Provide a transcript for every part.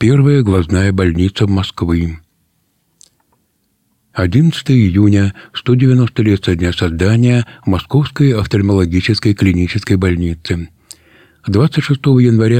Первая глазная больница Москвы. 11 июня, 190 лет со дня создания Московской офтальмологической клинической больницы. 26 января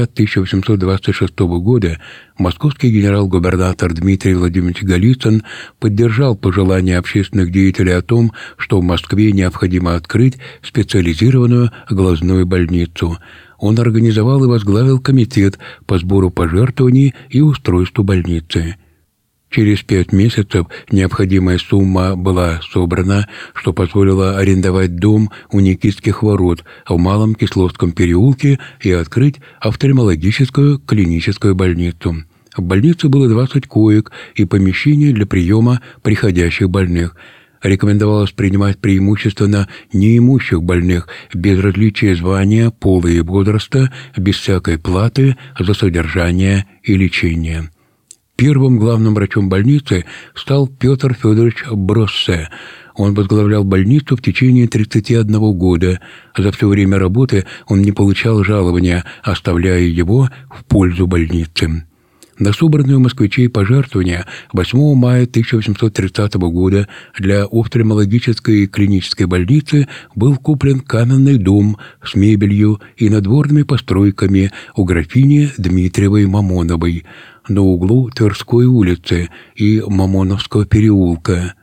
1826 года московский генерал-губернатор Дмитрий Владимирович Голицын поддержал пожелание общественных деятелей о том, что в Москве необходимо открыть специализированную глазную больницу. Он организовал и возглавил комитет по сбору пожертвований и устройству больницы. Через 5 месяцев необходимая сумма была собрана, что позволило арендовать дом у Никитских ворот в Малом Кисловском переулке и открыть офтальмологическую клиническую больницу. В больнице было 20 коек и помещение для приема приходящих больных. Рекомендовалось принимать преимущественно неимущих больных, без различия звания, пола и возраста, без всякой платы за содержание и лечение. Первым главным врачом больницы стал Петр Федорович Броссе. Он возглавлял больницу в течение 31 года. За все время работы он не получал жалования, оставляя его в пользу больницы. На собранные у москвичей пожертвования 8 мая 1830 года для офтальмологической клинической больницы был куплен каменный дом с мебелью и надворными постройками у графини Дмитриевой Мамоновой на углу Тверской улицы и Мамоновского переулка.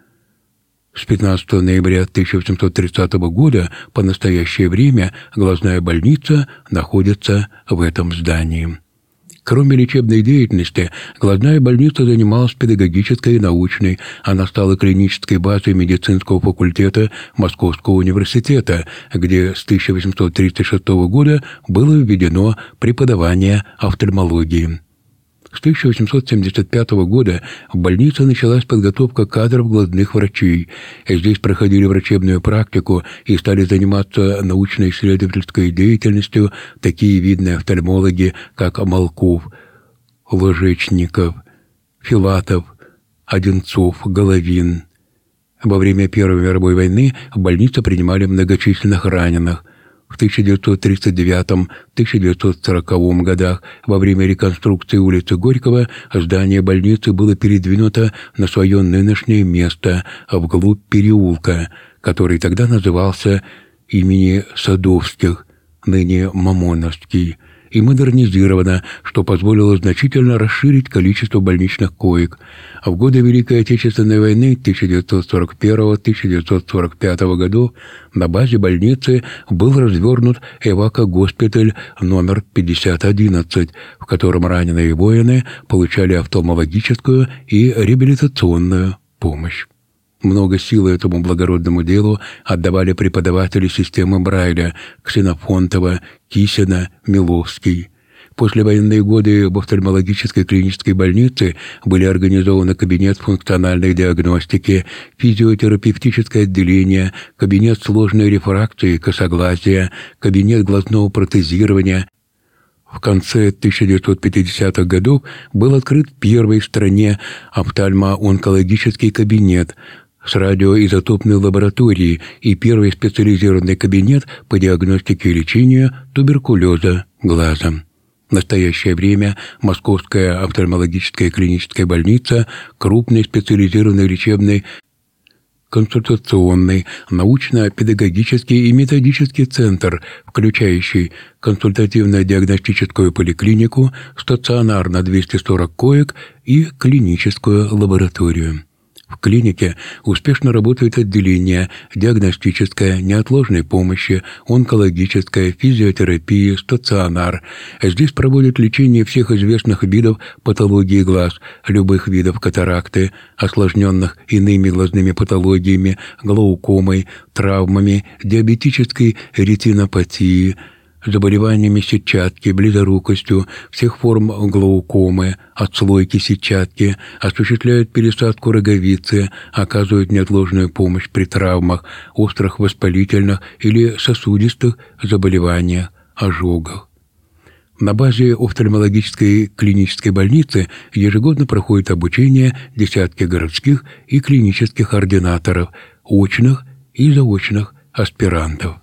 С 15 ноября 1830 года по настоящее время глазная больница находится в этом здании. Кроме лечебной деятельности, глазная больница занималась педагогической и научной. Она стала клинической базой медицинского факультета Московского университета, где с 1836 года было введено преподавание офтальмологии. С 1875 года в больнице началась подготовка кадров глазных врачей. Здесь проходили врачебную практику и стали заниматься научно-исследовательской деятельностью такие видные офтальмологи, как Малков, Ложечников, Филатов, Одинцов, Головин. Во время Первой мировой войны в больнице принимали многочисленных раненых. В 1939-1940 годах во время реконструкции улицы Горького здание больницы было передвинуто на свое нынешнее место вглубь переулка, который тогда назывался имени Садовских, ныне Мамоновский, и модернизировано, что позволило значительно расширить количество больничных коек. В годы Великой Отечественной войны 1941-1945 годов на базе больницы был развернут эвакогоспиталь номер 5011, в котором раненые воины получали офтальмологическую и реабилитационную помощь. Много силы этому благородному делу отдавали преподаватели системы Брайля Ксенофонтова, Кисина, Миловский. После военные годы в офтальмологической клинической больнице были организованы кабинет функциональной диагностики, физиотерапевтическое отделение, кабинет сложной рефракции, косоглазия, кабинет глазного протезирования. В конце 1950-х годов был открыт первый в стране офтальмо-онкологический кабинет с радиоизотопной лабораторией и первый специализированный кабинет по диагностике и лечению туберкулеза глаза. В настоящее время Московская офтальмологическая клиническая больница – крупный специализированный лечебный, консультационный, научно-педагогический и методический центр, включающий консультативно-диагностическую поликлинику, стационар на 240 коек и клиническую лабораторию. В клинике успешно работают отделения диагностическая, неотложной помощи, онкологическая, физиотерапия, стационар. Здесь проводят лечение всех известных видов патологии глаз, любых видов катаракты, осложненных иными глазными патологиями, глаукомой, травмами, диабетической ретинопатией, заболеваниями сетчатки, близорукостью, всех форм глаукомы, отслойки сетчатки, осуществляют пересадку роговицы, оказывают неотложную помощь при травмах, острых воспалительных или сосудистых заболеваниях, ожогах. На базе офтальмологической клинической больницы ежегодно проходит обучение десятки городских и клинических ординаторов, очных и заочных аспирантов.